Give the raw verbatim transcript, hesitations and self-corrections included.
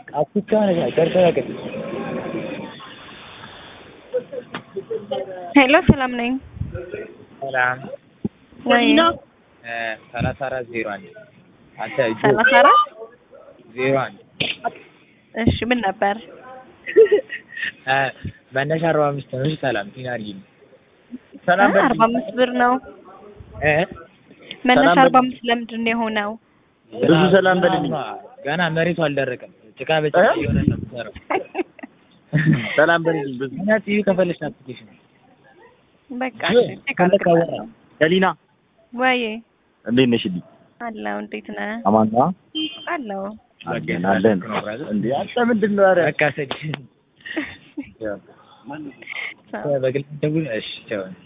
አጥቻ ነኝ አቀርቀረቀ ሄሎ ሰላም ነኝ ሰላም ወይና ሰላሳ አራት ዜሮ አንድ አንተ ሰላሳ አራት ዜሮ አንድ እሺ ምን ነበር እ መነሻ አርባ አምስት ነው ሰላም ቲናሪ ሰላም አርባ አምስት ብር ነው እ መነሻ አርባ አምስት ለምንድን ነው የሆነው ብዙ ሰላም በልልኝ ገና መሬቱ አልደረቀም ጭቃ በጭቃ የሆነ ነው የምትሰራው ሰላም በልልኝ ብዙ እናት ይሄ ከፈለሽ አፕሊኬሽን በቃ እሺ ከሊና ወይ እንዴት ነሽ ዲ አላው እንዴት ነህ አማን ነው አላው አለን እንዴ አንተ ምንድነው ኧረ በቃ ሰጅ ያ ማን በግል ደውል እሺ ቻው